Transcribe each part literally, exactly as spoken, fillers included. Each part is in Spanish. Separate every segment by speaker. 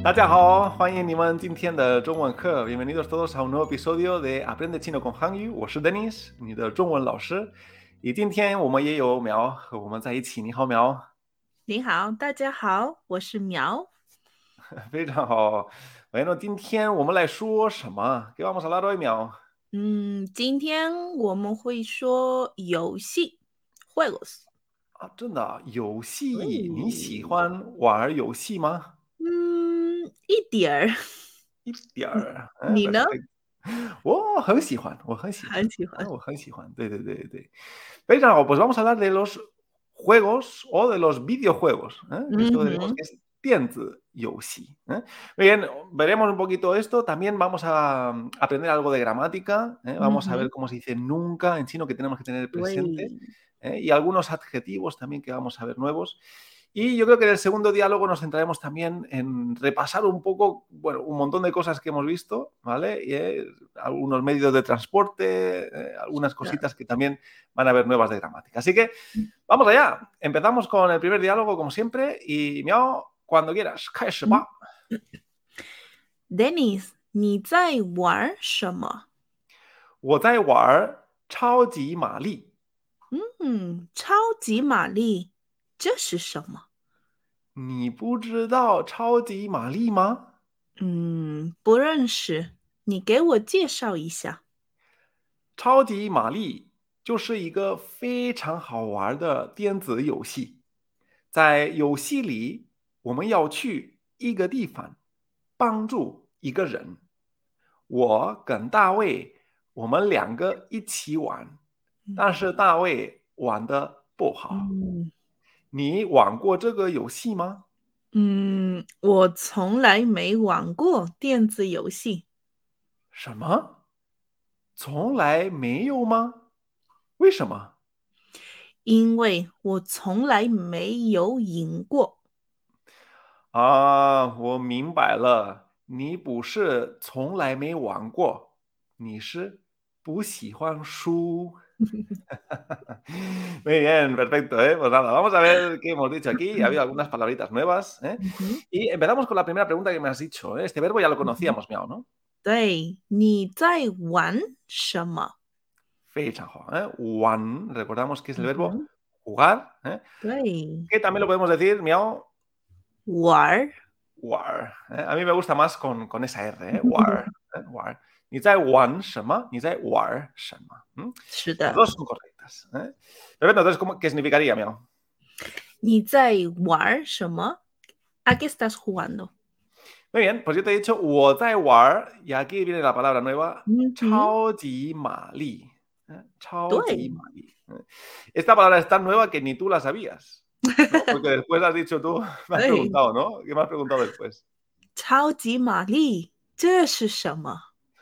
Speaker 1: 大家好，欢迎你们今天的中文课，bienvenidos todos a un nuevo episodio de Aprende Chino con Hangyu。我是 Dennis，你的中文老师。以今天我们也有苗和我们在一起。你好，苗。
Speaker 2: 你好，大家好，我是苗。
Speaker 1: 非常好。Bueno，今天我们来说什么？¿Qué vamos a hablar hoy, 苗？
Speaker 2: 嗯，今天我们会说游戏，juegos。
Speaker 1: 啊，真的，游戏，你喜
Speaker 2: 对，
Speaker 1: 欢玩游戏吗？
Speaker 2: 嗯，一点儿。
Speaker 1: 一点
Speaker 2: 你
Speaker 1: 儿，嗯
Speaker 2: 你呢？
Speaker 1: ，perfecto。我很喜欢，我很喜欢，啊，
Speaker 2: 很喜欢。
Speaker 1: 我很喜欢，对对对对。非常好，pues vamos a hablar de los juegos o de los videojuegos, ¿eh? Que esto diremos
Speaker 2: Ujú,
Speaker 1: que es 电子游戏, ¿eh? Muy bien, veremos un poquito esto. También vamos a mm, aprender algo de gramática, ¿eh? Vamos a ver
Speaker 2: ujú.
Speaker 1: cómo se dice nunca en chino, que tenemos que tener presente,
Speaker 2: 对，
Speaker 1: ¿eh? Y algunos adjetivos también que vamos a ver nuevos. Y yo creo que en el segundo diálogo nos centraremos también en repasar un poco, bueno, un montón de cosas que hemos visto, ¿vale? Y, eh, algunos medios de transporte, eh, algunas
Speaker 2: 是的。
Speaker 1: cositas que también van a haber nuevas de gramática. Así que vamos allá. Empezamos con el primer diálogo, como siempre, y miau, cuando quieras. 开始
Speaker 2: 嗯
Speaker 1: 吧。
Speaker 2: ，Dennis，你在玩什么？
Speaker 1: 我在玩超级玛丽，
Speaker 2: 嗯，超级玛丽，这是什么？
Speaker 1: 你不知道超级玛丽吗？
Speaker 2: 嗯，不认识，你给我介绍一下。
Speaker 1: 超级玛丽就是一个非常好玩的电子游戏。在游戏里，我们要去一个地方，帮助一个人。我跟大卫，我们两个一起玩，
Speaker 2: 嗯
Speaker 1: 但是大卫玩的不好。
Speaker 2: 嗯。
Speaker 1: 你玩过这个游戏吗？
Speaker 2: 嗯，我从来没玩过电子游戏，
Speaker 1: 什么？从来没有吗？为什么？
Speaker 2: 因为我从来没有赢过。
Speaker 1: 啊，我明白了，你不是从来没玩过，你是不喜欢输。Muy bien, perfecto, ¿eh? Pues nada, vamos a ver qué hemos dicho aquí. Ha habido algunas palabritas nuevas, ¿eh?
Speaker 2: Ujú,
Speaker 1: Y empezamos con la primera pregunta que me has dicho, ¿eh? Este verbo ya lo
Speaker 2: ujú.
Speaker 1: conocíamos, miau, ¿no?
Speaker 2: 对，你在玩什么？
Speaker 1: Feichajo, ¿eh? Wan, recordamos que es el verbo
Speaker 2: Ujú,
Speaker 1: jugar, ¿eh?
Speaker 2: 对，
Speaker 1: Que también lo podemos decir, miau,
Speaker 2: 玩儿。
Speaker 1: war, ¿eh? A mí me gusta más con, con esa R, ¿eh? War, ¿eh? War. Ni zai wan shema, ni zai war shema. ¿Mm?
Speaker 2: 是
Speaker 1: Las
Speaker 2: 的，
Speaker 1: dos son correctas, ¿eh? Perfecto, entonces, ¿cómo- ¿qué significaría, miau?
Speaker 2: 你在玩什么？¿A qué estás jugando?
Speaker 1: Muy bien, pues yo te he dicho 我在玩 y aquí viene la palabra nueva,
Speaker 2: Ujú,
Speaker 1: 超级玛丽, ¿eh? 超级
Speaker 2: 对，
Speaker 1: 玛丽, ¿eh? Esta palabra es tan nueva que ni tú la sabías, ¿no? Porque después has dicho tú, me has
Speaker 2: 对，
Speaker 1: preguntado, ¿no? ¿Qué me has preguntado después?
Speaker 2: 超级玛丽，这是什么？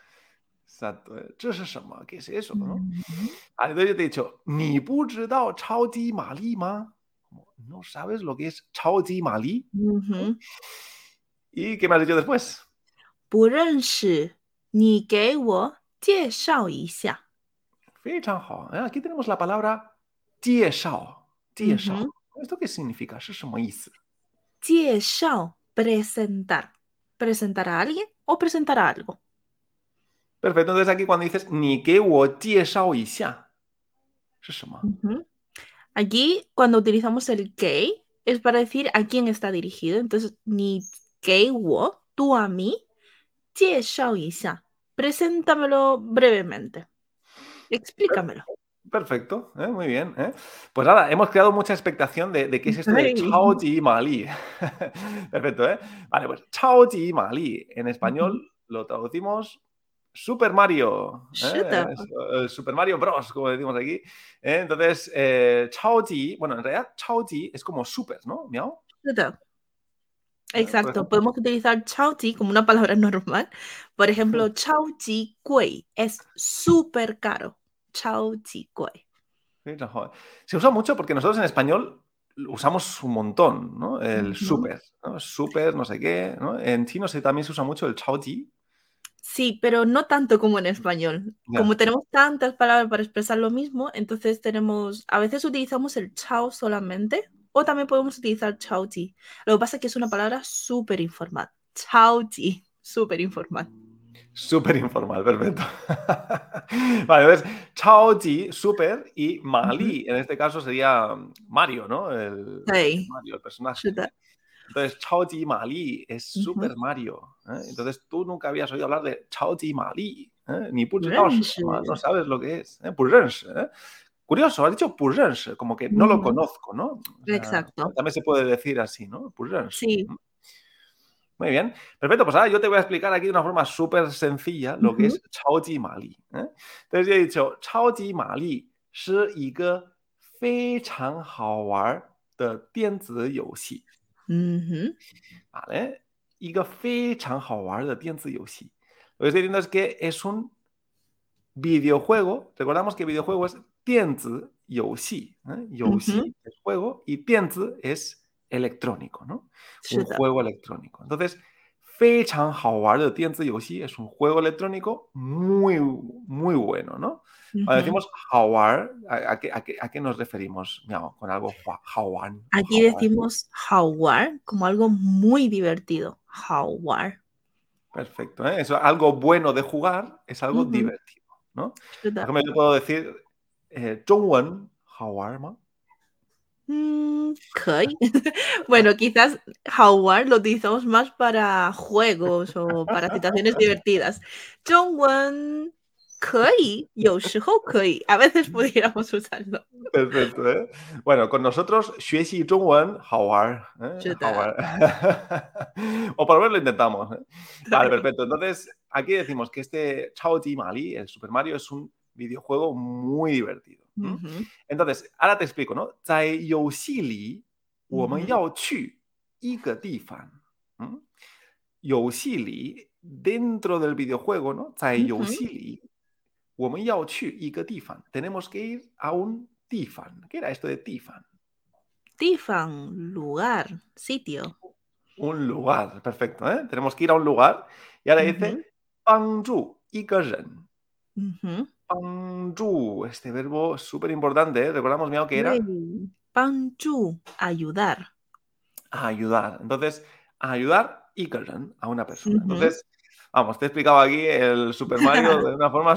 Speaker 1: Exacto, ¿eh? 这是什么? ¿Qué es eso, no?
Speaker 2: 嗯
Speaker 1: Ah, entonces yo te he dicho, ¿你不知道超级玛丽吗? Como, ¿no sabes lo que es 超级玛丽?
Speaker 2: 嗯
Speaker 1: ¿Eh?
Speaker 2: 哼。
Speaker 1: ¿Y qué me has dicho después?
Speaker 2: 不认识，你给我介绍一下。
Speaker 1: 非常好, ¿eh? Aquí tenemos la palabra 介绍,介绍.
Speaker 2: 嗯哼，
Speaker 1: ¿Esto qué significa? 是什么意思?
Speaker 2: 介绍 presentar. Presentar a alguien o presentar a algo.
Speaker 1: Perfecto, entonces aquí cuando dices 你给我介绍一下,是什么?
Speaker 2: Ujú. Aquí, cuando utilizamos el que, es para decir a quién está dirigido. Entonces, ni que wo, tú a mí, 介绍一下. Preséntamelo brevemente. Explícamelo.
Speaker 1: Perfecto, ¿eh? Muy bien, ¿eh? Pues nada, hemos creado mucha expectación de, de qué es esto de
Speaker 2: Ay.
Speaker 1: 超级玛丽. Perfecto, ¿eh? Vale, pues 超级玛丽en
Speaker 2: Ujú.
Speaker 1: español lo traducimos Super Mario,
Speaker 2: 是
Speaker 1: ¿eh?
Speaker 2: 的，
Speaker 1: Es, eh, Super Mario Bros, como decimos aquí. ¿Eh? Entonces, eh, 超级, bueno, en realidad 超级 es como super, ¿no? Miau.
Speaker 2: 是的。
Speaker 1: ¿Eh? Por
Speaker 2: Exacto,
Speaker 1: ejemplo.
Speaker 2: podemos utilizar chaoji como una palabra normal. Por ejemplo, chaoji gui es súper caro. Chaoji gui.
Speaker 1: Sí, no, joder. Se usa mucho porque nosotros en español lo usamos un montón, ¿no? El
Speaker 2: Ujú.
Speaker 1: súper, ¿no? Súper, no sé qué, ¿no? En chino se, también se usa mucho el chaoji.
Speaker 2: Sí, pero no tanto como en español. Como
Speaker 1: Ya.
Speaker 2: tenemos tantas palabras para expresar lo mismo, entonces tenemos, a veces utilizamos el chao solamente o también podemos utilizar chaoji. Lo que pasa es que es una palabra súper informal. 超级 súper informal.
Speaker 1: Súper informal, perfecto. Vale, entonces, Chaoji, super, y
Speaker 2: Ujú.
Speaker 1: Mali, en este caso sería Mario, ¿no? El, el
Speaker 2: 对，
Speaker 1: Mario, el personaje.
Speaker 2: 是的。
Speaker 1: Entonces, Chaoji Mali es
Speaker 2: 嗯哼，
Speaker 1: Super Mario. ¿eh? Entonces, tú nunca habías oído hablar de Chaoji Mali. ¿eh? Ni
Speaker 2: 不
Speaker 1: 不知道是什么, no
Speaker 2: 认识。
Speaker 1: sabes lo que es. ¿eh? 不认识, ¿eh? Curioso, has dicho 不认识, como que no lo
Speaker 2: 嗯哼
Speaker 1: conozco, ¿no? O sea,
Speaker 2: exacto.
Speaker 1: también se puede decir así, ¿no? 不认识.
Speaker 2: Sí.
Speaker 1: Muy bien, perfecto. Pues ahora yo te voy a explicar aquí de una forma súper sencilla lo que
Speaker 2: 嗯哼
Speaker 1: es 超级玛丽. ¿eh? Entonces yo he dicho, 超级玛丽是一个非常好玩的电子游戏.
Speaker 2: 嗯哼
Speaker 1: ¿Vale? 一个非常好玩的电子游戏. Lo que estoy diciendo es que es un videojuego. Recordamos que videojuego es 电子游戏. ¿eh?
Speaker 2: 嗯哼，
Speaker 1: 游戏 es juego y 电子 es electrónico, ¿no? Un
Speaker 2: 是的。
Speaker 1: juego electrónico. Entonces, 非常好玩的电子游戏 es un juego electrónico muy, muy bueno, ¿no?
Speaker 2: 嗯
Speaker 1: Cuando
Speaker 2: 哼，
Speaker 1: decimos 好玩, ¿a, a qué, a qué- a qué nos referimos, Miao, con algo hua- 好玩 o
Speaker 2: aquí
Speaker 1: 好玩?
Speaker 2: decimos 好玩 como algo muy divertido. 好玩。
Speaker 1: Perfecto, ¿eh? Eso, algo bueno de jugar es algo
Speaker 2: 嗯哼，
Speaker 1: divertido, ¿no?
Speaker 2: 是
Speaker 1: Por
Speaker 2: 的。
Speaker 1: ejemplo, yo puedo decir, eh, 中文好玩吗?
Speaker 2: 嗯，可以。bueno, quizás 好玩 lo utilizamos más para juegos o para situaciones divertidas. 中文可以，有时候可以，a veces pudiéramos usarlo.
Speaker 1: Perfecto, ¿eh? Bueno, con nosotros, 学习中文好玩, ¿eh?
Speaker 2: 是的，
Speaker 1: 好玩. O por lo menos lo intentamos, ¿eh? Vale,
Speaker 2: 对。
Speaker 1: perfecto. Entonces, aquí decimos que este Chaoji Mali, el Super Mario, es un videojuego muy divertido.
Speaker 2: 嗯
Speaker 1: ¿m?
Speaker 2: 哼，
Speaker 1: Entonces, ahora te explico, ¿no?
Speaker 2: 嗯哼，
Speaker 1: 在游戏里，我们要去一个地方。¿m? 游戏里, dentro del videojuego, ¿no?
Speaker 2: 嗯哼，
Speaker 1: 在游戏里，我们要去一个地方. Tenemos que ir a un Tifan. ¿Qué era esto de Tifan?
Speaker 2: 地方 lugar sitio。
Speaker 1: Un lugar, perfecto, ¿eh? Tenemos que ir a un lugar y ahora
Speaker 2: 嗯
Speaker 1: dice
Speaker 2: 哼，
Speaker 1: 帮助一个人.
Speaker 2: 嗯哼，
Speaker 1: 帮助, este verbo es súper importante, ¿eh? Recordamos, Miao, que
Speaker 2: 对，
Speaker 1: era
Speaker 2: 帮助 ayudar。
Speaker 1: a ayudar. Entonces, a ayudar 一个人, a una persona.
Speaker 2: 嗯哼，
Speaker 1: Entonces, vamos, te he explicado aquí el Super Mario de una forma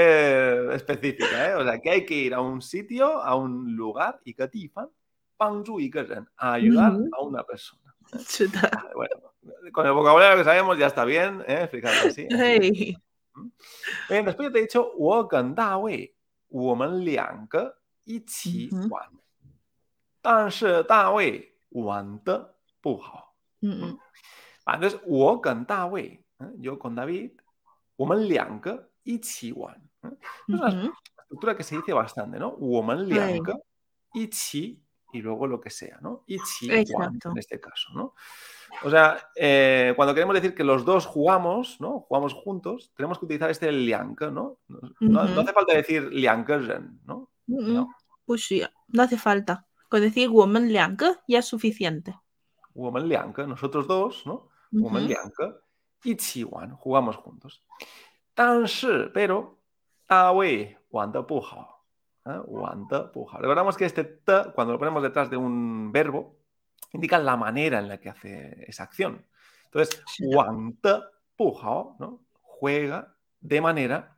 Speaker 1: súper específica, ¿eh? O sea, que hay que ir a un sitio, a un lugar, 一个地方, 帮助一个人, a
Speaker 2: 嗯
Speaker 1: ayudar
Speaker 2: 哼，
Speaker 1: a una persona. ¿eh?
Speaker 2: 是的，
Speaker 1: Vale, bueno, con el vocabulario que sabemos ya está bien, ¿eh? Explicarlo así, así de sencillo.
Speaker 2: 对，
Speaker 1: ¿m? Bien, después yo te he dicho, 我跟大卫我们两个一
Speaker 2: 嗯哼，
Speaker 1: 起玩，但是大卫玩的不好。
Speaker 2: 嗯嗯
Speaker 1: ¿m? Ah, entonces, 我跟大卫, ¿eh? Yo con David, 我们两个一起玩. ¿eh? Es
Speaker 2: 嗯
Speaker 1: una
Speaker 2: 哼，
Speaker 1: estructura que se dice bastante, ¿no? 我们两
Speaker 2: 对
Speaker 1: 个一起 y luego lo que sea, ¿no? 一起玩 en
Speaker 2: ，exacto。
Speaker 1: este caso, ¿no? O sea, eh, cuando queremos decir que los dos jugamos, ¿no? Jugamos juntos, tenemos que utilizar este 两个, ¿no? No,
Speaker 2: 嗯
Speaker 1: no
Speaker 2: 哼，
Speaker 1: hace falta decir 两个人, ¿no?
Speaker 2: 嗯嗯，
Speaker 1: No.
Speaker 2: 不需要，no hace falta. Con decir 我们两个 ya es suficiente.
Speaker 1: 我们两个, nosotros dos, ¿no?
Speaker 2: 嗯
Speaker 1: 我们
Speaker 2: 哼，
Speaker 1: 两个一起玩, jugamos juntos. 但是, pero, 大卫玩得不好. ¿eh? 玩得不好. Recordamos que este te, cuando lo ponemos detrás de un verbo, indica la manera en la que hace esa acción. Entonces,
Speaker 2: 是的，
Speaker 1: 玩得不好, ¿no? Juega de manera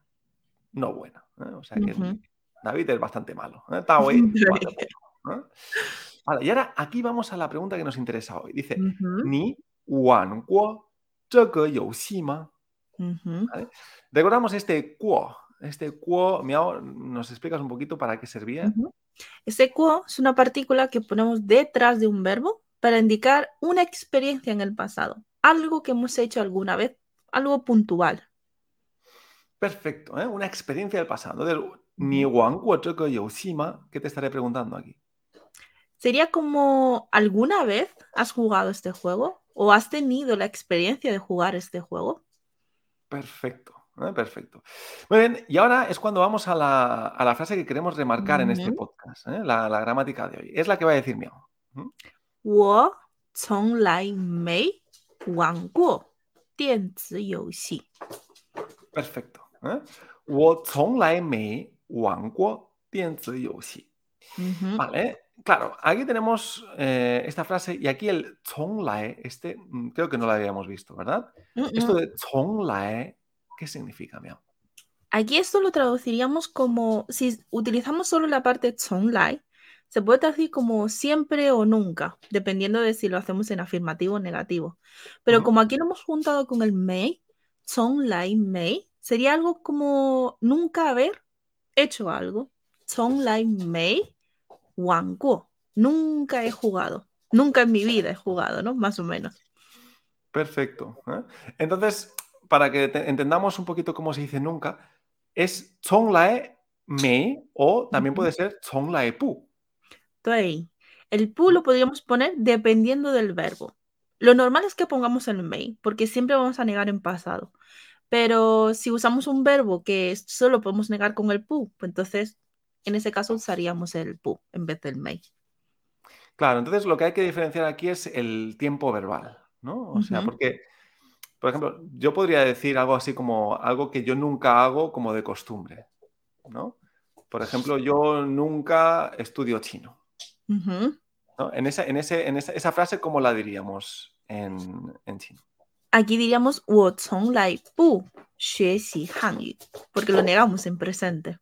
Speaker 1: no buena. ¿eh? O sea
Speaker 2: 嗯
Speaker 1: que
Speaker 2: 哼，
Speaker 1: David es bastante malo. ¿eh? 大卫玩得不
Speaker 2: 对，
Speaker 1: 好. ¿eh? Vale, y ahora aquí vamos a la pregunta que nos interesa hoy. Dice,
Speaker 2: 嗯哼，
Speaker 1: 你玩过这个游戏吗?
Speaker 2: 嗯哼。
Speaker 1: ¿Vale? Recordamos este quo. Este quo, Miao, ¿nos explicas un poquito para qué servía?
Speaker 2: Ujú. Ese quo es una partícula que ponemos detrás de un verbo para indicar una experiencia en el pasado, algo que hemos hecho alguna vez, algo puntual.
Speaker 1: Perfecto, ¿eh? Una experiencia del pasado. Entonces, ni
Speaker 2: Ujú.
Speaker 1: guanguo choco yoshima, ¿qué te estaré preguntando aquí?
Speaker 2: Sería como, ¿alguna vez has jugado este juego? ¿O has tenido la experiencia de jugar este juego?
Speaker 1: Perfecto, ¿eh? Perfecto. Muy bien, y ahora es cuando vamos a la, a la frase que queremos remarcar en este
Speaker 2: Ujú.
Speaker 1: podcast, ¿eh? La, la gramática de hoy. Es la que va a decir Miao. ¿Mm?
Speaker 2: 我从来没玩过电子游戏。
Speaker 1: Perfecto. ¿eh? 我从来没玩过电子游戏.
Speaker 2: Ujú.
Speaker 1: Vale. Claro, aquí tenemos eh, esta frase y aquí el 从来, este mm, creo que no lo habíamos visto, ¿verdad?
Speaker 2: Mm,
Speaker 1: Esto
Speaker 2: mm.
Speaker 1: de 从来, ¿qué significa, Miao?
Speaker 2: Aquí esto lo traduciríamos como, si utilizamos solo la parte 从来, se puede traducir como siempre o nunca, dependiendo de si lo hacemos en afirmativo o negativo. Pero
Speaker 1: Ujú.
Speaker 2: como aquí lo hemos juntado con el 没, 从来没, sería algo como nunca haber hecho algo. 从来没玩过, nunca he jugado. Nunca en mi vida he jugado, ¿no? Más o menos.
Speaker 1: Perfecto. ¿eh? Entonces, para que te- entendamos un poquito cómo se dice nunca, es 从来没 o también
Speaker 2: Ujú.
Speaker 1: puede ser 从来不.
Speaker 2: Entonces, el pu
Speaker 1: ¿no?
Speaker 2: lo podríamos poner dependiendo del verbo. Lo normal es que pongamos el may, porque siempre vamos a negar en pasado. Pero si usamos un verbo que solo podemos negar con el pu, pues entonces en ese caso usaríamos el pu en vez del may.
Speaker 1: Claro, entonces lo que hay que diferenciar aquí es el tiempo verbal, ¿no? O sea,
Speaker 2: Ujú,
Speaker 1: porque, por ejemplo, yo podría decir algo así como algo que yo nunca hago como de costumbre, ¿no? Por ejemplo, yo nunca estudio chino,
Speaker 2: ujú.
Speaker 1: ¿no? En esa, en ese, en esa, esa frase, ¿cómo la diríamos en, en chino?
Speaker 2: Aquí diríamos 我从来不学习汉语, porque lo negamos en presente.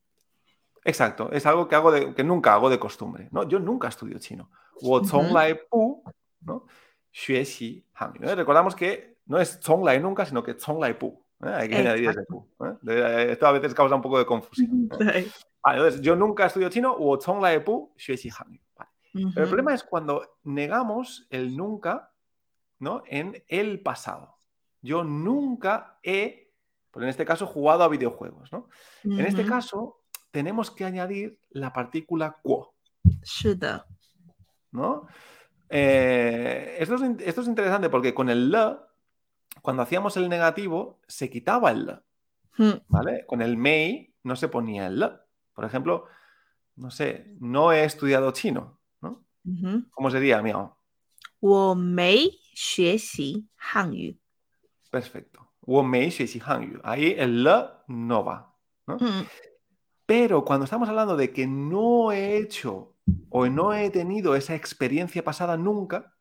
Speaker 1: Exacto, es algo que hago de, que nunca hago de costumbre, ¿no? Yo nunca estudio chino. 我从
Speaker 2: Ujú,
Speaker 1: 来不, ¿no? 学习汉语, ¿eh? Recordamos que no es 从来 nunca, sino que 从来不, ¿eh? Hay que añadir ese
Speaker 2: exacto.
Speaker 1: pu, ¿eh? De- Esto a veces causa un poco de confusión,
Speaker 2: Ujú,
Speaker 1: ¿eh?
Speaker 2: sí.
Speaker 1: Vale, entonces, yo nunca estudio chino, 我从来不学习汉语. Vale. Pero el
Speaker 2: Ujú,
Speaker 1: problema es cuando negamos el nunca, ¿no? En el pasado. Yo nunca he, pues en este caso, jugado a videojuegos, ¿no? En este
Speaker 2: ujú.
Speaker 1: caso, tenemos que añadir la partícula quo,
Speaker 2: 是的.
Speaker 1: ¿no? Eh, esto, es, in- esto es interesante porque con el le, cuando hacíamos el negativo, se quitaba el le,
Speaker 2: Mm,
Speaker 1: ¿vale? Con el mei no se ponía el le. Por ejemplo, no sé, no he estudiado chino, ¿no?
Speaker 2: ujú.
Speaker 1: ¿Cómo sería, miau?
Speaker 2: 我没学习汉语.
Speaker 1: Perfecto. 我没学习汉语. Ahí el le no va, ¿no?
Speaker 2: Mm,
Speaker 1: Pero cuando estamos hablando de que no he hecho o no he tenido esa experiencia pasada nunca,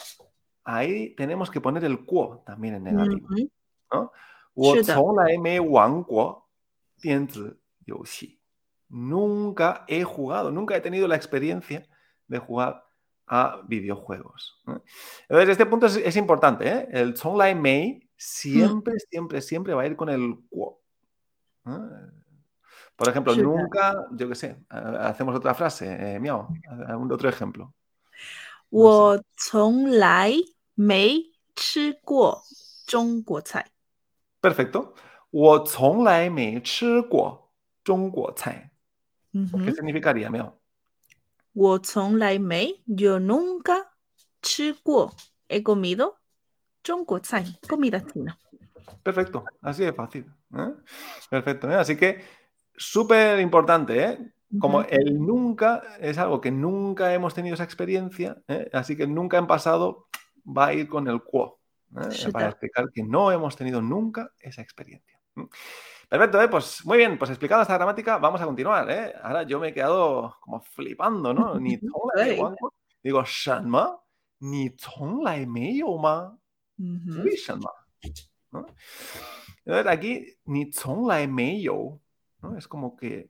Speaker 1: ahí tenemos que poner el quo también en negativo,
Speaker 2: 嗯，
Speaker 1: ¿no? 我
Speaker 2: 是的，
Speaker 1: 从来没玩过电子游戏. Nunca he jugado, nunca he tenido la experiencia de jugar a videojuegos. ¿eh? Entonces, este punto es, es importante, ¿eh? El 从来没
Speaker 2: 嗯，
Speaker 1: siempre, siempre, siempre va a ir con el quo. ¿eh? Por ejemplo,
Speaker 2: 是的。
Speaker 1: nunca, yo qué sé, ha- hacemos otra frase, eh, miau, ha- un- otro ejemplo. No sé.
Speaker 2: 我从来没吃过中国菜。
Speaker 1: Perfecto. 我从来没吃过中国菜. ¿Qué
Speaker 2: Ujú.
Speaker 1: significaría, miau?
Speaker 2: 我从来没 yo nunca 吃过 he comido 中国菜 comida china.
Speaker 1: Perfecto, así de fácil. ¿eh? Perfecto, ¿eh? Así que súper importante, ¿eh? Como
Speaker 2: Ujú.
Speaker 1: el nunca es algo que nunca hemos tenido esa experiencia, ¿eh? Así que nunca en pasado va a ir con el quo, ¿eh?
Speaker 2: 是
Speaker 1: Para
Speaker 2: 的。
Speaker 1: explicar que no hemos tenido nunca esa experiencia. ¿m? Perfecto, ¿eh? Pues muy bien, pues explicada esta gramática, vamos a continuar, ¿eh? Ahora yo me he quedado como flipando, ¿no? Ni 从来没
Speaker 2: 对。
Speaker 1: 玩过. Digo, 什么? ¿你从来没有吗?
Speaker 2: Ujú.
Speaker 1: 为什么? ¿no? Entonces, aquí, ni 从来没有, ¿no? Es como que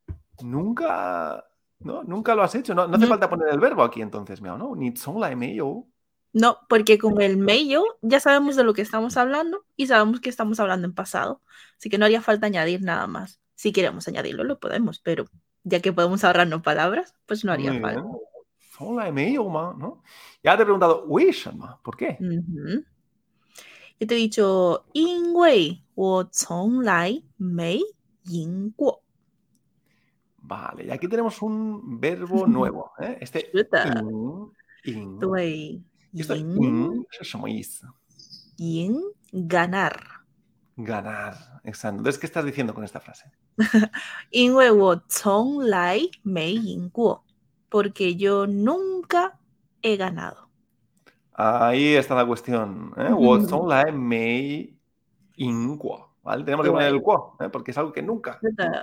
Speaker 1: nunca, ¿no? Nunca lo has hecho. No, no hace
Speaker 2: Ujú.
Speaker 1: falta poner el verbo aquí entonces, miau, ¿no? Ni 从来没有.
Speaker 2: No, porque con el medio ya sabemos de lo que estamos hablando y sabemos que estamos hablando en pasado. Así que no haría falta añadir nada más. Si queremos añadirlo, lo podemos, pero ya que podemos ahorrarnos palabras, pues no haría
Speaker 1: Muy
Speaker 2: falta.
Speaker 1: bien. 从来没有吗? ¿no? Ya te he preguntado, 为什么? ¿Por qué?
Speaker 2: Ujú. Yo te he dicho, 因为我从来没赢过.
Speaker 1: Vale, y aquí tenemos un verbo nuevo, ¿eh? Este
Speaker 2: 是的，
Speaker 1: in, in.
Speaker 2: 对，
Speaker 1: ¿Y esto
Speaker 2: 赢
Speaker 1: in 是什么意思?
Speaker 2: 赢 ganar.
Speaker 1: Ganar. Exacto. Entonces, ¿qué estás diciendo con esta frase?
Speaker 2: 因为我从来没赢过, porque yo nunca he ganado.
Speaker 1: Ahí está la cuestión, ¿eh? 我从来没赢过, ¿vale? Tenemos que poner el
Speaker 2: 对，
Speaker 1: quo, ¿eh? Porque es algo que nunca,
Speaker 2: 是
Speaker 1: ¿no?
Speaker 2: 的，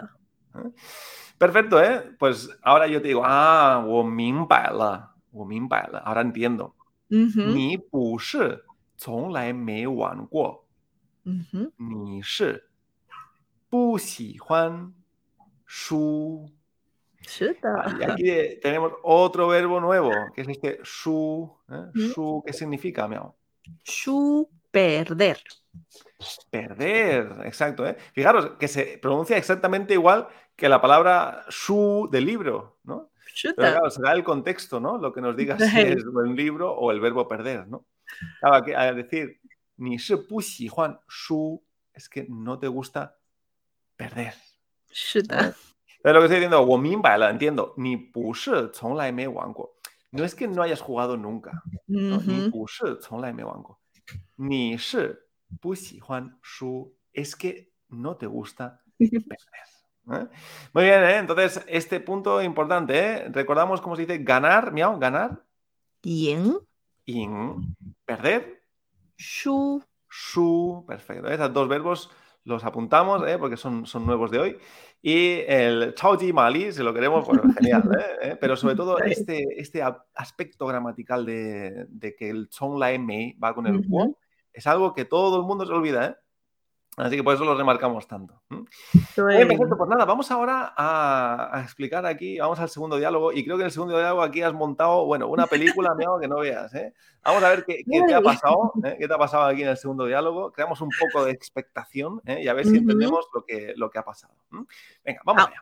Speaker 1: ¿eh? Perfecto, ¿eh? Pues ahora yo te digo, ah, 我明白了，我明白了, ahora entiendo.
Speaker 2: Ujú,
Speaker 1: 你不是从来没玩过，
Speaker 2: ujú.
Speaker 1: 你是不喜欢输。Ah,
Speaker 2: 是的。
Speaker 1: y aquí tenemos otro verbo nuevo, que es este shu. ¿eh? Shu, ¿qué significa, miau?
Speaker 2: Shu, perder.
Speaker 1: Perder, exacto. ¿eh? Fijaros que se pronuncia exactamente igual que la palabra shu del libro, ¿no? Pero
Speaker 2: 是的。
Speaker 1: claro, será el contexto, ¿no? Lo que nos diga si es
Speaker 2: 对，
Speaker 1: un libro o el verbo perder, ¿no? Claro, aquí, al decir ni shi bu xihuan shu, es que no te gusta perder.
Speaker 2: 是的。
Speaker 1: ¿eh? Pero lo que estoy diciendo, 我明白了, entiendo, ni 不是从来没玩过. No es que no hayas jugado nunca, ¿no? Ni
Speaker 2: Ujú.
Speaker 1: 不是从来没玩过. Ni 是不喜欢输, es que no te gusta perder. ¿eh? Muy bien, ¿eh? Entonces, este punto importante, ¿eh? Recordamos cómo se dice ganar, miau, ganar,
Speaker 2: 赢
Speaker 1: in, perder,
Speaker 2: 输
Speaker 1: su, perfecto. ¿eh? Esos dos verbos los apuntamos, ¿eh? Porque son, son nuevos de hoy. Y el chaoji mali, si lo queremos, pues genial. ¿eh? ¿eh? Pero sobre todo
Speaker 2: 对。
Speaker 1: este, este a- aspecto gramatical de, de que el chong la mei va con el
Speaker 2: 嗯哼，
Speaker 1: guo es algo que todo el mundo se olvida. ¿eh? Así que por eso lo remarcamos tanto. ¿m? Muy bien,
Speaker 2: 对。
Speaker 1: perfecto. Pues nada, vamos ahora a, a explicar aquí, vamos al segundo diálogo, y creo que en el segundo diálogo aquí has montado, bueno, una película, miau, que no veas, ¿eh? Vamos a ver qué, qué te ha
Speaker 2: 对。
Speaker 1: pasado, ¿eh? ¿Qué te ha pasado aquí en el segundo diálogo? Creamos un poco de expectación, ¿eh? Y a ver si
Speaker 2: 嗯哼，
Speaker 1: entendemos lo que, lo que ha pasado. ¿m? Venga, vamos
Speaker 2: 好，
Speaker 1: allá.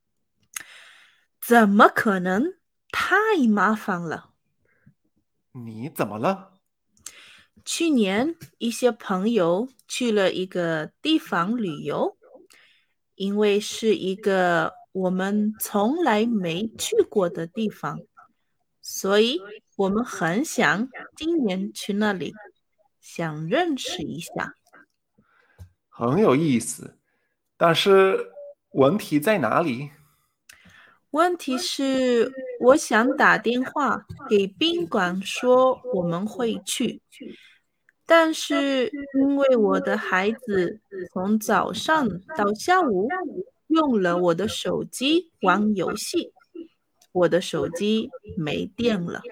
Speaker 2: 怎么可能？太麻烦了。
Speaker 1: 你怎么了？
Speaker 2: 去年一些朋友去了一个地方旅游，因为是一个我们从来没去过的地方，所以我们很想今年去那里，想认识一下。
Speaker 1: 很有意思，但是问题在哪里？
Speaker 2: 问题是，我想打电话给宾馆说我们会去，但是因为我的孩子从早上到下午用了我的手机玩游戏，我的手机没电了。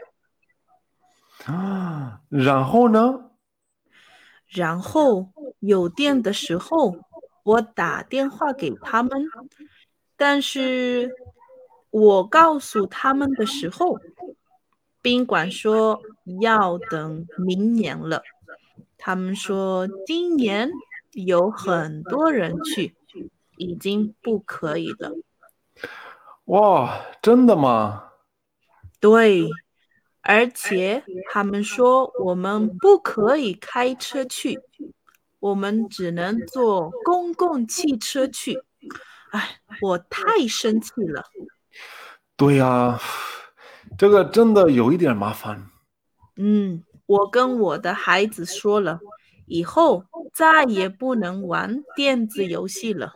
Speaker 1: 啊，然后呢？
Speaker 2: 然后有电的时候，我打电话给他们，但是我告诉他们的时候，宾馆说要等明年了。他们说今年有很多人去，已经不可以了。
Speaker 1: 哇，真的吗？
Speaker 2: 对，而且他们说我们不可以开车去，我们只能坐公共汽车去。哎，我太生气了。
Speaker 1: 对呀，这个真的有一点麻烦。
Speaker 2: 嗯，我跟我的孩子说了，以后再也不能玩电子游戏了。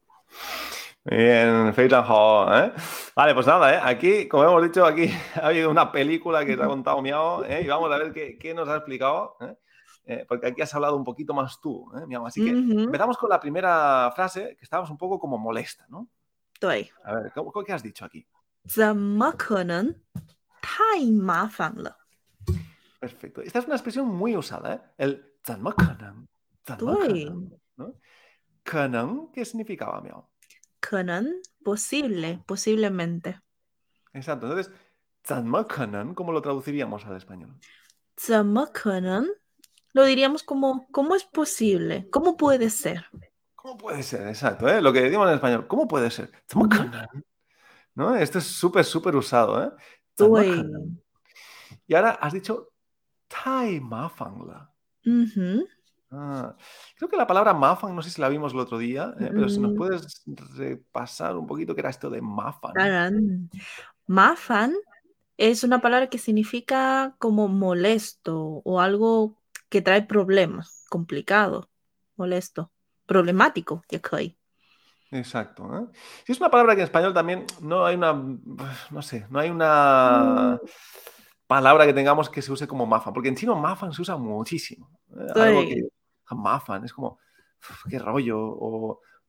Speaker 1: Bien,非常好, ¿eh? Vale, pues nada, ¿eh? Aquí, como hemos dicho, aquí ha habido una película que te ha contado Miao, ¿eh? Y vamos a ver qué, qué nos ha explicado, ¿eh? Eh, porque aquí has hablado un poquito más tú, ¿eh, Miao? Así que
Speaker 2: 嗯哼，
Speaker 1: empezamos con la primera frase, que estabas un poco como molesta, ¿no?
Speaker 2: 对，
Speaker 1: A ver, ¿cómo, ¿qué has dicho aquí?
Speaker 2: 怎么可能？太麻烦了。
Speaker 1: Perfecto. Esta es una expresión muy usada, ¿eh? El 怎么可能?怎么可
Speaker 2: 对，
Speaker 1: 能? ¿no? 可能, ¿qué significaba, Miao?
Speaker 2: 可能，posible, posiblemente.
Speaker 1: Exacto. Entonces, 怎么可能? ¿Cómo lo traduciríamos al español?
Speaker 2: 怎么可能？lo diríamos como, ¿cómo es posible? ¿Cómo puede ser?
Speaker 1: ¿Cómo puede ser? Exacto, ¿eh? Lo que decimos en español. ¿Cómo puede ser? 怎么可
Speaker 2: Ujú.
Speaker 1: 能? ¿No? Esto es súper, súper usado, ¿eh? 怎么可
Speaker 2: 对，
Speaker 1: 能? Y ahora has dicho 太麻烦了.
Speaker 2: 嗯哼，
Speaker 1: Ah, creo que la palabra mafan, no sé si la vimos el otro día, ¿eh? Pero si nos
Speaker 2: 嗯，
Speaker 1: puedes repasar un poquito qué era esto de
Speaker 2: 当
Speaker 1: mafan.
Speaker 2: 然，麻烦 es una palabra que significa como molesto o algo que trae problemas, complicado, molesto, problemático, 也可以。
Speaker 1: Exacto, ¿eh? Sí, es una palabra que en español también no hay una, no sé, no hay
Speaker 2: 嗯，
Speaker 1: una palabra que tengamos que se use como mafan, porque en chino mafan se usa muchísimo. ¿eh? Algo que
Speaker 2: 对，
Speaker 1: mafan es como, "Uf, qué rollo", o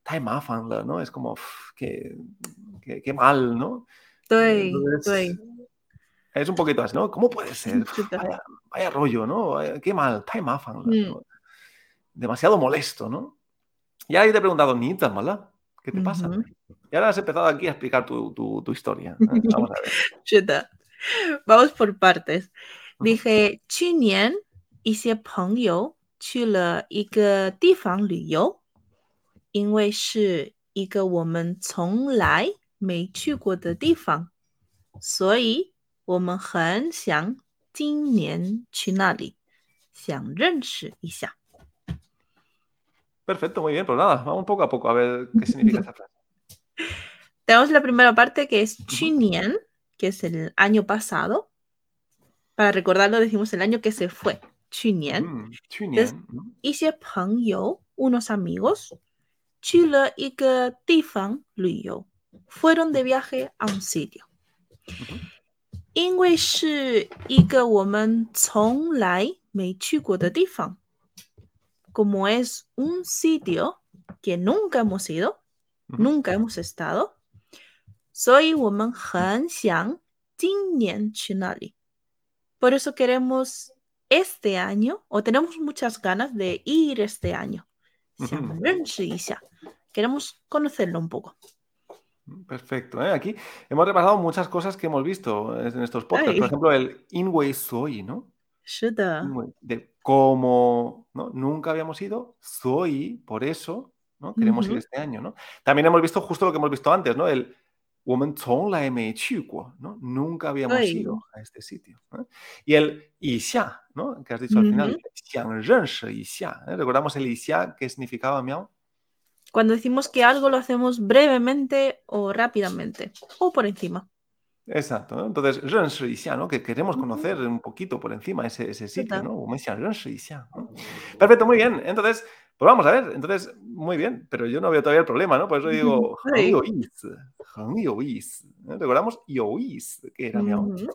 Speaker 1: 太麻烦了, ¿no? Es como, uf, qué, qué, qué mal, ¿no?
Speaker 2: 对
Speaker 1: Entonces,
Speaker 2: 对，
Speaker 1: es un poquito así, ¿no? ¿Cómo puede ser?
Speaker 2: 是
Speaker 1: Uf,
Speaker 2: 的，
Speaker 1: vaya, vaya rollo, ¿no? Vaya- qué mal, 太麻烦了,
Speaker 2: 嗯
Speaker 1: ¿no? Demasiado molesto, ¿no? Y ahí te he preguntado, ¿ni mala? ¿Qué te
Speaker 2: 嗯
Speaker 1: pasa?
Speaker 2: 哼，
Speaker 1: Y ahora has empezado aquí a explicar tu, tu, tu historia, ¿eh? Vamos a ver.
Speaker 2: 是的。Vamos por partes.
Speaker 1: Ujú,
Speaker 2: Dije, 去年一些朋友去了一个地方旅游，因为是一个我们从来没去过的地方，所以我们很想今年去那里，想认识一下。
Speaker 1: perfecto, muy bien. Pues nada, vamos poco a poco a ver qué significa esta frase.
Speaker 2: Tenemos la primera parte que es
Speaker 1: Ujú,
Speaker 2: 去年, que es el año pasado. Para recordarlo decimos el año que se fue, 去年.
Speaker 1: ujú, 去年,
Speaker 2: Entonces,
Speaker 1: ujú,
Speaker 2: 一些朋友, unos amigos, 去了一个地方旅游, fueron de viaje a un sitio.
Speaker 1: ujú,
Speaker 2: 因为是一个我们从来没去过的地方, como es un sitio que nunca hemos ido,
Speaker 1: ujú.
Speaker 2: nunca hemos estado, 所以我们很想今年去那里. Por eso queremos este año, o tenemos muchas ganas de ir este año.
Speaker 1: Ujú,
Speaker 2: 想认识一下, queremos conocerlo un poco.
Speaker 1: perfecto, ¿eh? Aquí hemos repasado muchas cosas que hemos visto en estos podcasts. Por
Speaker 2: Ay,
Speaker 1: ejemplo, el Inwei Soy, ¿no?
Speaker 2: 是的,
Speaker 1: Inwei, de como, ¿no? Nunca habíamos ido, soy, por eso, ¿no? Queremos ir
Speaker 2: ujú,
Speaker 1: este año, ¿no? También hemos visto justo lo que hemos visto antes, ¿no? El 我们从来没去过, ¿no? Nunca habíamos ido
Speaker 2: 对,
Speaker 1: a este sitio, ¿no? Y el 以下, ¿no? Que has dicho al final,
Speaker 2: ujú.
Speaker 1: dice, 想认识一下, ¿eh? ¿Recordamos el 以下qué significaba, Miau?
Speaker 2: Cuando decimos que algo lo hacemos brevemente o rápidamente, o por encima.
Speaker 1: Exacto, ¿no? Entonces, 认识一下, ¿no? Que queremos
Speaker 2: Ujú,
Speaker 1: conocer un poquito por encima ese, ese
Speaker 2: 是
Speaker 1: sitio,
Speaker 2: 的,
Speaker 1: ¿no? 我们想认识一下, ¿no? Perfecto, muy bien. Entonces, pues vamos a ver. Entonces, muy bien, pero yo no veo todavía el problema, ¿no? Por eso digo, 很有
Speaker 2: 对,
Speaker 1: 意思,很有意思, ¿eh? Recordamos 有意思, que era Miau.
Speaker 2: ujú.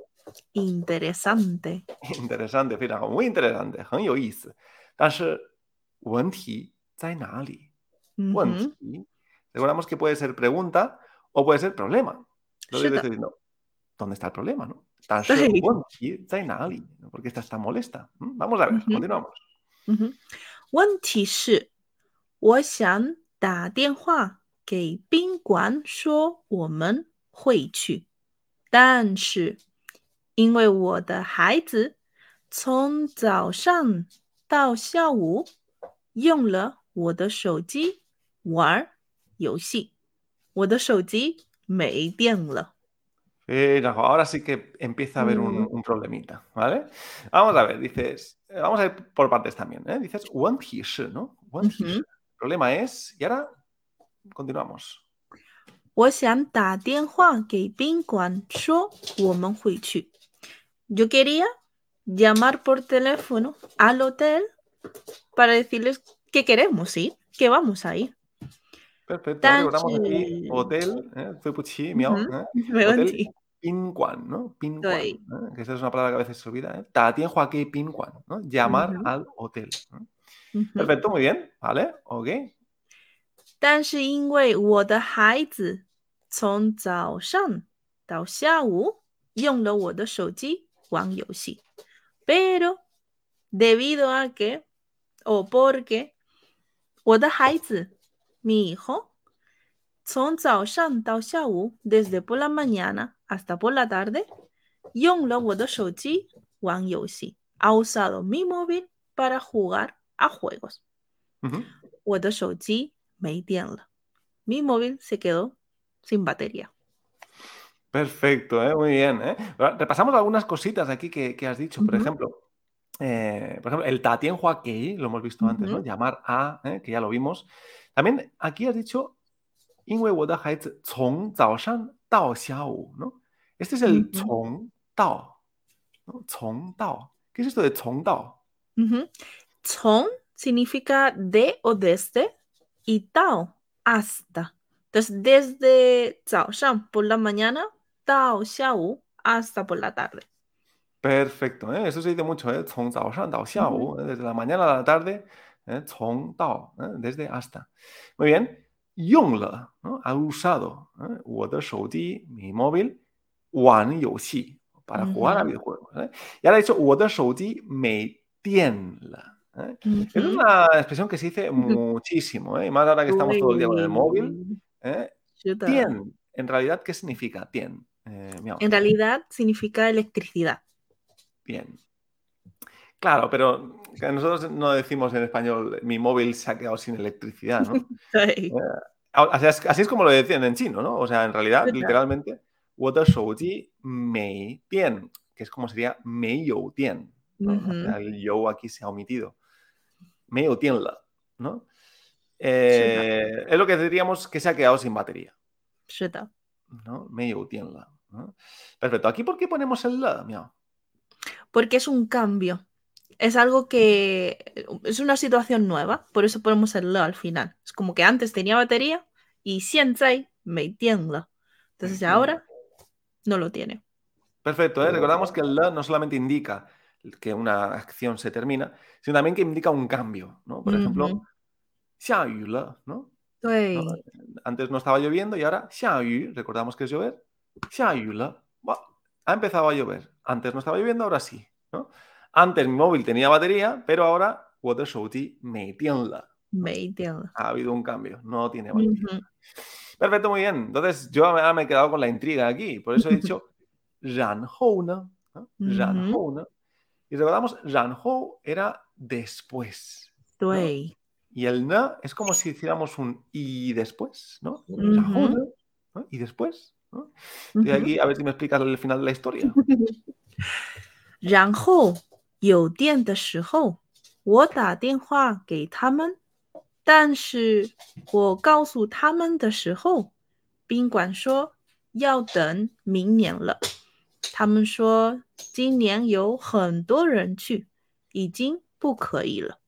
Speaker 2: Interesante.
Speaker 1: Interesante, fíjate, algo muy interesante, 很有意思. 但是问题在哪里? 问
Speaker 2: Ujú,
Speaker 1: 题, recordamos que puede ser pregunta o puede ser problema. Entonces
Speaker 2: 是
Speaker 1: estoy
Speaker 2: 的,
Speaker 1: diciendo, ¿dónde está el problema, no? 但是
Speaker 2: 对,
Speaker 1: 问题在哪里? ¿Por qué estás tan molesta? ¿Mm? Vamos a ver,
Speaker 2: ujú,
Speaker 1: continuamos.
Speaker 2: ujú. 问题是我想打电话给宾馆说我们会去，但是因为我的孩子从早上到下午用了我的手机玩游戏，我的手机没电了。
Speaker 1: Fijaos, ahora sí que empieza a haber un,
Speaker 2: 嗯
Speaker 1: un problemita, ¿vale? Vamos a ver, dices, eh, vamos a ir por partes también, ¿eh? Dices, 问题是, ¿no? 问题是.
Speaker 2: 嗯哼，
Speaker 1: Problema es, y ahora continuamos.
Speaker 2: 我想打电话给宾馆说我们会去。Yo quería llamar por teléfono al hotel para decirles que queremos ir, que vamos a ir.
Speaker 1: Perfecto, ¿eh?
Speaker 2: 但是，
Speaker 1: Recordamos aquí hotel, ¿eh? Fue Puchi, miau,
Speaker 2: 嗯哼，
Speaker 1: ¿eh?
Speaker 2: 没问
Speaker 1: Hotel
Speaker 2: 题。
Speaker 1: 宾馆, ¿no? 宾馆,
Speaker 2: 对，
Speaker 1: ¿eh? Que esa es una palabra que a veces se olvida, ¿eh? 打电话给宾馆, ¿no?
Speaker 2: 嗯
Speaker 1: Llamar
Speaker 2: 哼，
Speaker 1: al hotel, ¿no?
Speaker 2: 嗯哼。
Speaker 1: Perfecto, muy bien, ¿vale? Ok.
Speaker 2: 但是因为我的孩子从早上到下午用了我的手机玩游戏，pero debido a que o porque 我的孩子，mi hijo 从早上到下午，desde por la mañana hasta por la tarde，用了我的手机玩游戏，ha usado mi móvil para jugar a juegos。
Speaker 1: Ujú.
Speaker 2: 我的手机没电了，mi móvil se quedó sin batería。
Speaker 1: Perfecto, ¿eh? Muy bien, ¿eh? Ahora, repasamos algunas cositas aquí que, que has dicho. Por
Speaker 2: Ujú,
Speaker 1: ejemplo, eh, por ejemplo, el 打电话给, lo hemos visto antes, ¿no?
Speaker 2: ujú,
Speaker 1: Llamar a, ¿eh? Que ya lo vimos. También aquí has dicho 因为我的孩子从早上到下午, ¿no? Este es el
Speaker 2: ujú,
Speaker 1: 从到, ¿no? 从到. ¿Qué es esto de 从到?
Speaker 2: ujú. 从 significa de o desde y tao hasta. Entonces, desde 早上 por la mañana 到下午 hasta por la tarde.
Speaker 1: Perfecto, ¿eh? Eso se dice mucho, ¿eh? 从早上到下午,
Speaker 2: Ujú,
Speaker 1: ¿eh? Desde la mañana a la tarde, ¿eh? 从到, ¿eh? Desde hasta. Muy bien. 用了, ¿no? Ha usado, ¿eh? 我的手机, mi móvil, 玩游戏, para jugar a
Speaker 2: Ujú,
Speaker 1: videojuegos. ¿eh? Y ahora ha dicho 我的手机没电了. ¿eh? Es
Speaker 2: ujú.
Speaker 1: una expresión que se dice muchísimo, ¿eh? Y más ahora que estamos todo el día con el móvil.
Speaker 2: 对，
Speaker 1: ¿eh?
Speaker 2: 是的。
Speaker 1: Tien, en realidad, ¿qué significa tien? Eh, miau,
Speaker 2: En realidad significa electricidad.
Speaker 1: bien. Claro, pero que nosotros no decimos en español mi móvil se ha quedado sin electricidad, ¿no?
Speaker 2: 对，
Speaker 1: Eh, así, es, así es como lo decían en chino, ¿no? O sea, en realidad,
Speaker 2: 是的。
Speaker 1: literalmente, 我的手机没电, que es como sería 没有电, ¿no? Al
Speaker 2: Ujú,
Speaker 1: final el yo aquí se ha omitido. 没有电了, ¿no?
Speaker 2: 是的，
Speaker 1: Eh, es lo que diríamos que se ha quedado sin batería,
Speaker 2: 是的。
Speaker 1: ¿no? 没有电了, ¿no? Perfecto. ¿Aquí por qué ponemos el la? Mira.
Speaker 2: Porque es un cambio. Es algo que es una situación nueva, por eso ponemos el lo al final. Es como que antes tenía batería y 现在没电了. Entonces
Speaker 1: 没电了.
Speaker 2: ahora no lo tiene.
Speaker 1: Perfecto, ¿eh? Recordamos que el la no solamente indica que una acción se termina, sino también que indica un cambio, ¿no? Por ejemplo,
Speaker 2: Ujú,
Speaker 1: 下雨了, ¿no? ¿no?
Speaker 2: 对，
Speaker 1: Antes no estaba lloviendo y ahora 下雨, recordamos que es llover, 下雨了, Buah, ha empezado a llover. Antes no estaba lloviendo, ahora sí, ¿no? Antes mi móvil tenía batería, pero ahora 我的手机没电了, ¿no?
Speaker 2: 没电了。
Speaker 1: Ha habido un cambio, no tiene batería.
Speaker 2: Ujú,
Speaker 1: Perfecto, muy bien. Entonces yo ahora me he quedado con la intriga aquí, por eso he dicho 然后呢, ¿no? 然
Speaker 2: ujú,
Speaker 1: 后呢. Y recordamos, 然后 era después, ¿no?
Speaker 2: 对，
Speaker 1: Y el na es como si hiciéramos un y después, ¿no? 然后呢,
Speaker 2: ujú,
Speaker 1: ¿no? Y después, ¿no? Estoy
Speaker 2: ujú.
Speaker 1: aquí a ver si me explicas el final de la historia.
Speaker 2: 然后有电的时候，我打电话给他们，但是我告诉他们的时候，宾馆说要等明年了。他们说今年有很多人去，已经不可以了。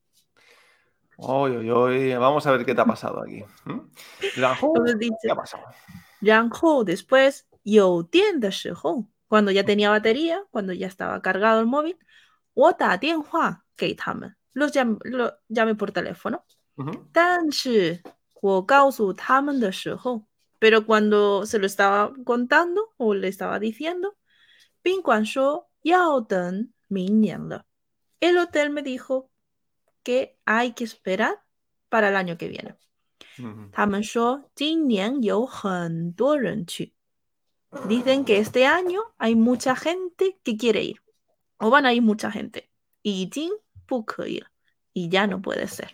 Speaker 1: Oy, oy, oy, vamos a ver qué te ha pasado aquí. ¿m? 然
Speaker 2: Hemos
Speaker 1: 后, ¿qué
Speaker 2: dicho,
Speaker 1: ha pasado?
Speaker 2: 然后 después 有电的时候，cuando ya tenía batería, cuando ya estaba cargado el móvil, 我打电话给他们，los llam- lo llamé por teléfono.
Speaker 1: Ujú.
Speaker 2: 但是我告诉他们的时候，pero cuando se lo estaba contando o le estaba diciendo, 宾馆说要等明年了。El hotel me dijo que hay que esperar para el año que viene.
Speaker 1: Ujú.
Speaker 2: 他们说今年有很多人去。Dicen que este año hay mucha gente que quiere ir. O van a ir mucha gente. 已经不可以了. Y ya no puede ser.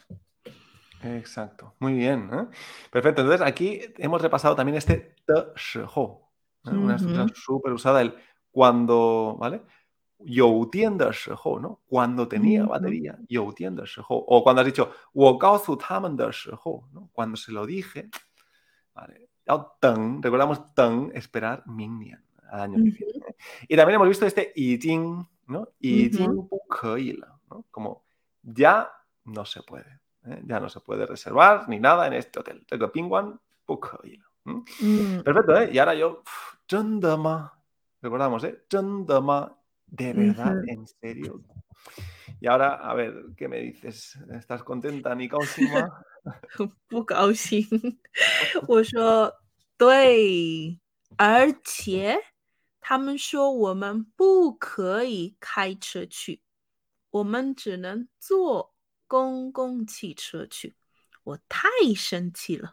Speaker 1: Exacto, muy bien, ¿eh? Perfecto, entonces aquí hemos repasado también este 的时候, ¿eh? Una expresión
Speaker 2: Ujú,
Speaker 1: súper usada, el cuando, ¿vale? 有电的时候, ¿no? Cuando tenía
Speaker 2: ujú,
Speaker 1: batería, 有电的时候, o cuando has dicho 我告诉他们的时候, ¿no? Cuando se lo dije, ¿vale? 要等, recordamos 等, esperar 明年, al año que viene.
Speaker 2: ujú,
Speaker 1: ¿eh? Y también hemos visto este 已经, ¿no? 已经
Speaker 2: ujú.
Speaker 1: 不可以了, ¿no? Como ya no se puede, ¿eh? Ya no se puede reservar ni nada en este hotel. 这个宾馆不可以了, ¿m?
Speaker 2: Mm,
Speaker 1: Perfecto, ¿eh? Y ahora yo, uf, 真的吗? Recordamos, ¿eh? 真的吗? ¿De verdad?
Speaker 2: ujú.
Speaker 1: ¿En serio? Y ahora, a ver, ¿qué me dices? ¿Estás contenta, ni Kaosima?
Speaker 2: 不高兴。我说对，而且他们说我们不可以开车去，我们只能坐公共汽车去。我太生气了。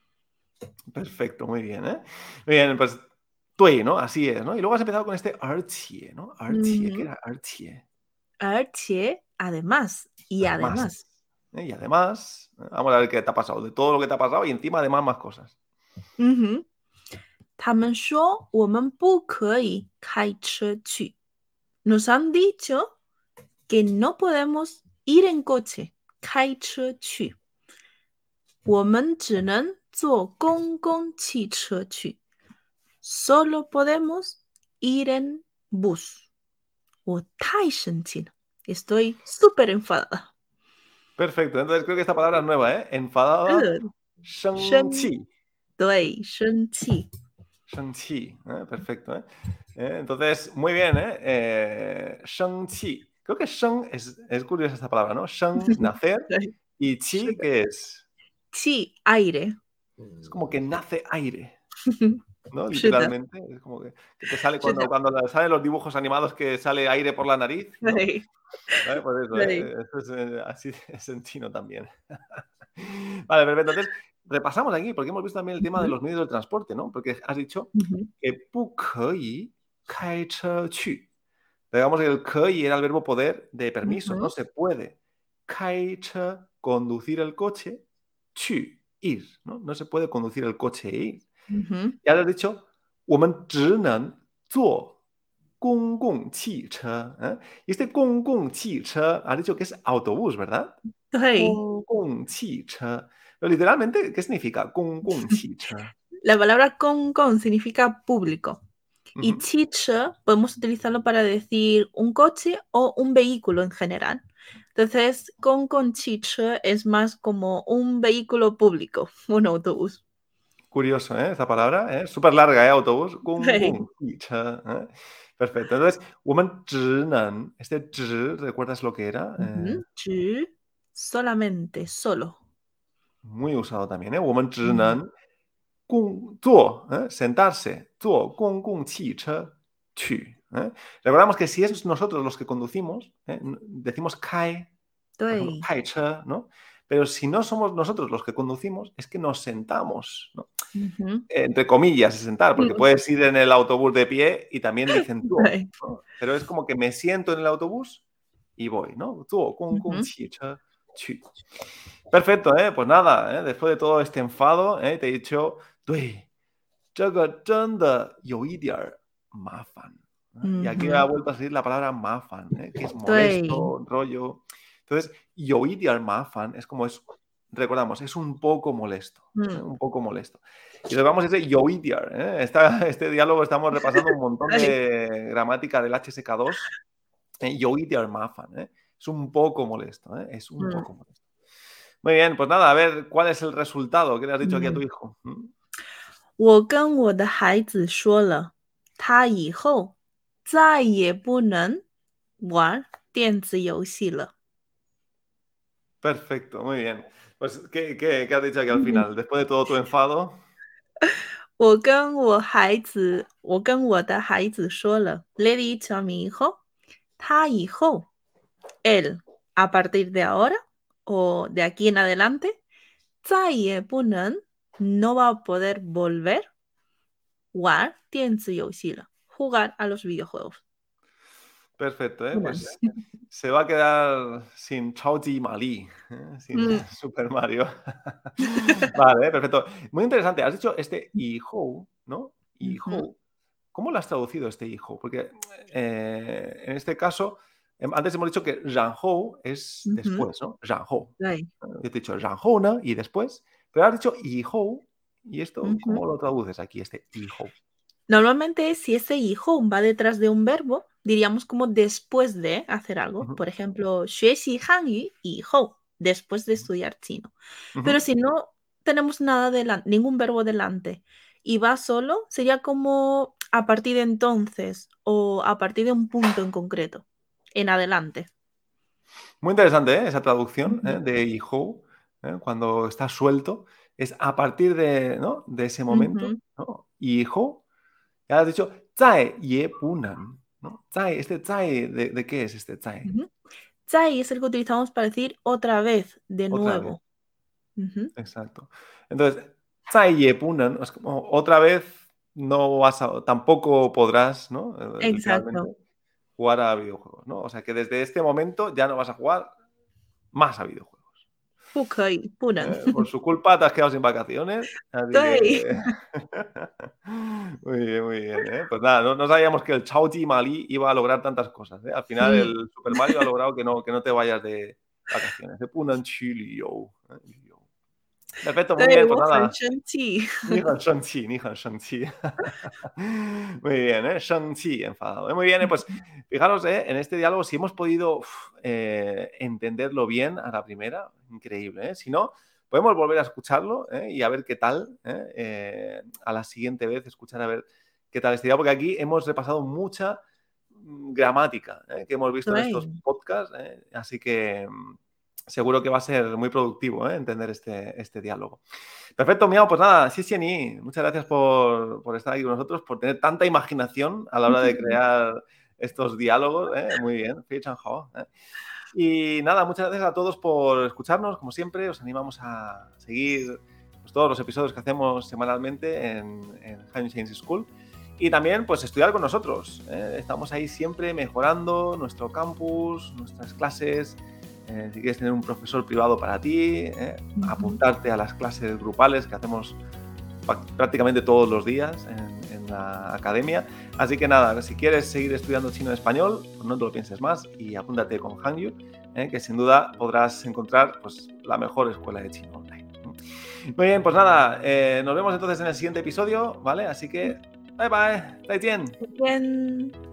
Speaker 1: Perfecto, muy bien, ¿eh? Muy bien, pues, 对, ¿no? Así es, ¿no? Y luego has empezado con este 而且, ¿no? 而且, ¿qué
Speaker 2: Ujú.
Speaker 1: era 而且?
Speaker 2: 而且 además y
Speaker 1: Además,
Speaker 2: además.
Speaker 1: ¿eh? Y además, ¿eh? Vamos a ver qué te ha pasado, de todo lo que te ha pasado y encima además más cosas.
Speaker 2: 嗯哼，他们说我们不可以开车去。Nos han dicho que no podemos ir en coche, 开车去。我们只能坐公共汽车去。Solo podemos ir en bus. 我太生气了，estoy súper enfadada.
Speaker 1: Perfecto, entonces creo que esta palabra es nueva, ¿eh? Enfadada,
Speaker 2: 呃，
Speaker 1: 生
Speaker 2: 生，
Speaker 1: 气.
Speaker 2: 对，生气。
Speaker 1: Shang-Chi, ¿eh? Perfecto, ¿eh? Eh, Entonces, muy bien, ¿eh? Eh, Shang-Chi. Creo que Shang es, es curiosa esta palabra, ¿no? Shang, nacer,
Speaker 2: 对，
Speaker 1: y
Speaker 2: 是
Speaker 1: Chi,
Speaker 2: 的，
Speaker 1: ¿qué es?
Speaker 2: 气，aire。
Speaker 1: Es como que nace aire, ¿no?
Speaker 2: 是的，
Speaker 1: Literalmente. Es como que, que te sale
Speaker 2: 是的，
Speaker 1: cuando, cuando salen los dibujos animados que sale aire por la nariz, ¿no?
Speaker 2: 对
Speaker 1: ¿Vale? Pues eso,
Speaker 2: 对，
Speaker 1: ¿eh? Eso es eh, así es en chino también. Vale, perfecto. Entonces, repasamos aquí, porque hemos visto también el tema de
Speaker 2: 嗯
Speaker 1: los medios de transporte, ¿no? Porque has dicho
Speaker 2: 哼，嗯哼，
Speaker 1: que 不可以开车去. Digamos que el 可以 era el verbo poder de
Speaker 2: 嗯
Speaker 1: permiso, no
Speaker 2: 哼，
Speaker 1: se puede. 开车, conducir el coche, 去, ir, ¿no? No se puede conducir el coche e ir.
Speaker 2: 嗯哼，
Speaker 1: Y ahora has dicho, 我们只能坐公共汽车, ¿eh? Y este 公共汽车, has dicho que es autobús, ¿verdad?
Speaker 2: 对。
Speaker 1: 公共汽车. Pero literalmente, ¿qué significa 公共汽车?
Speaker 2: La palabra con con significa público. Y
Speaker 1: Ujú.
Speaker 2: 汽车 podemos utilizarlo para decir un coche o un vehículo en general. Entonces, con con 汽车 es más como un vehículo público, un autobús.
Speaker 1: Curioso, ¿eh? Esta palabra, ¿eh? Súper larga, ¿eh? Autobús. 公
Speaker 2: Sí.
Speaker 1: 共汽车, ¿eh? Perfecto. Entonces, 我们只能, este 只, ¿recuerdas lo que era? Eh,
Speaker 2: Ujú. 只 solamente, solo.
Speaker 1: muy usado también, ¿eh? 我们只
Speaker 2: Mm.
Speaker 1: 能公坐, ¿eh? Sentarse, 坐公共汽车去, ¿eh? Recordamos que si es nosotros los que conducimos, ¿eh? N- decimos 开, por ejemplo,
Speaker 2: 对，
Speaker 1: 开车, ¿no? Pero si no somos nosotros los que conducimos, es que nos sentamos, ¿no?
Speaker 2: 嗯哼，
Speaker 1: Entre comillas, sentar, porque
Speaker 2: Mm.
Speaker 1: puedes ir en el autobús de pie y también dicen 坐,
Speaker 2: 对，
Speaker 1: ¿no? Pero es como que me siento en el autobús y voy, ¿no? 坐公
Speaker 2: 嗯哼，
Speaker 1: 共汽车去. Perfecto, ¿eh? Pues nada, ¿eh? Después de todo este enfado, ¿eh? Te he dicho, 对, 这个真的有一点儿麻烦, ¿eh? Y
Speaker 2: 嗯
Speaker 1: aquí ha
Speaker 2: 哼，
Speaker 1: vuelto a salir la palabra 麻烦, ¿eh? Que es
Speaker 2: 对，
Speaker 1: molesto, rollo. Entonces, 有一点儿麻烦 es como es, recordamos, es un poco molesto, ¿eh?
Speaker 2: 嗯，
Speaker 1: Un poco molesto. Y nos vamos a ese 有一点儿, ¿eh? Esta- este diálogo estamos repasando un montón
Speaker 2: 对，
Speaker 1: de gramática del H S K dos. ¿eh? 有一点儿麻烦, ¿eh? Es un poco molesto, ¿eh? Es un
Speaker 2: 嗯
Speaker 1: poco molesto. Muy bien, pues nada, a ver, ¿cuál es el resultado? ¿Qué le has dicho aquí a tu
Speaker 2: 嗯。
Speaker 1: hijo? ¿Mm?
Speaker 2: 我跟我的孩子说了，他以后再也不能玩电子游戏了。
Speaker 1: Perfecto, muy bien. Pues, ¿qué, qué, qué has dicho aquí al
Speaker 2: 嗯
Speaker 1: final? Después de todo tu enfado,
Speaker 2: 我跟我孩子，我跟我的孩子说了，le he dicho a mi hijo，他以后，él a partir de ahora o de aquí en adelante，再也不能，no va a poder volver 玩电子游戏了，jugar a los videojuegos。
Speaker 1: perfecto, ¿eh?
Speaker 2: 不能。
Speaker 1: Pues se va a quedar sin Chaoji Mali, ¿eh? Sin
Speaker 2: 嗯
Speaker 1: Super Mario. Vale, ¿eh? Perfecto. Muy interesante. Has dicho este hijo, ¿no?
Speaker 2: 嗯哼
Speaker 1: Hijo. ¿Cómo lo has traducido este hijo? Porque eh, en este caso, em, antes hemos dicho que 然后 es
Speaker 2: 嗯哼，
Speaker 1: después, ¿no? 然后.
Speaker 2: 对。
Speaker 1: Yo te he dicho 然后呢 y después, pero has dicho 以后. ¿Y esto
Speaker 2: Ujú.
Speaker 1: cómo lo traduces aquí, este hijo?
Speaker 2: Normalmente, si ese hijo va detrás de un verbo, diríamos como después de hacer algo.
Speaker 1: Ujú,
Speaker 2: Por ejemplo, 学习汉语以后, después de estudiar chino. Pero
Speaker 1: ujú.
Speaker 2: si no tenemos nada delan- ningún verbo delante y va solo, sería como a partir de entonces o a partir de un punto en concreto, en adelante.
Speaker 1: Muy interesante, ¿eh? Esa traducción, ¿eh?
Speaker 2: Ujú,
Speaker 1: De hijo, ¿eh? Cuando está suelto, es a partir de, ¿no? De ese momento,
Speaker 2: ujú,
Speaker 1: ¿no? Hijo, ya has dicho, 再也不能, ¿no? 再, este 再, ¿de, de qué es este 再?
Speaker 2: ujú. Zai es el que utilizamos para decir otra vez, de
Speaker 1: Otra vez.
Speaker 2: nuevo. Ujú.
Speaker 1: Exacto. Entonces, 再也不能 es como otra vez no vas a, tampoco podrás, ¿no? Eh,
Speaker 2: Exacto.
Speaker 1: literalmente, jugar a videojuegos, ¿no? O sea que desde este momento ya no vas a jugar más a videojuegos.
Speaker 2: 不可以，不能。
Speaker 1: ¿Eh? Por su culpa te has quedado sin vacaciones, así
Speaker 2: 对，
Speaker 1: que... Muy bien, muy bien, ¿eh? Pues nada, no, no sabíamos que el Chaoji Mali iba a lograr tantas cosas, ¿eh? Al final
Speaker 2: Mm,
Speaker 1: el Super Mario ha logrado que no, que no te vayas de vacaciones. De Punan Chi Liu, ¿eh? Liu. Perfecto, muy
Speaker 2: 对，
Speaker 1: bien, pues
Speaker 2: 我很
Speaker 1: nada.
Speaker 2: 生气。
Speaker 1: 你很生气，你很生气. Muy bien, ¿eh? 生气, enfadado. ¿eh? Muy bien, ¿eh? Pues fijaros, ¿eh? En este diálogo, si hemos podido uf, eh, entenderlo bien a la primera, increíble. ¿eh? Si no, podemos volver a escucharlo ¿eh? Y a ver qué tal. ¿eh? Eh, a la siguiente vez, escuchar a ver qué tal este diálogo, porque aquí hemos repasado mucha mm, gramática ¿eh? Que hemos visto en estos
Speaker 2: 对，
Speaker 1: podcasts. ¿eh? Así que mm, seguro que va a ser muy productivo, ¿eh? Entender este, este diálogo. Perfecto, Miao, pues nada, sí, sí, ni. Muchas gracias por, por estar aquí con nosotros, por tener tanta imaginación a la hora de crear estos diálogos, ¿eh? Muy bien, Fei Chan Hao, ¿eh? Y nada, muchas gracias a todos por escucharnos, como siempre, os animamos a seguir pues, todos los episodios que hacemos semanalmente en, en Hanyu Chinese School. Y también, pues, estudiar con nosotros. ¿eh? Estamos ahí siempre mejorando nuestro campus, nuestras clases. Eh, si quieres tener un profesor privado para ti, eh, uh-huh. apuntarte a las clases grupales que hacemos prácticamente todos los días en, en la academia. Así que nada, si quieres seguir estudiando chino en español, pues no te lo pienses más y apúntate con Hangyu, eh, que sin duda podrás encontrar pues, la mejor escuela de chino online. Muy bien, pues nada, eh, nos vemos entonces en el siguiente episodio, ¿vale? Así que, bye bye, 再见.
Speaker 2: 再见。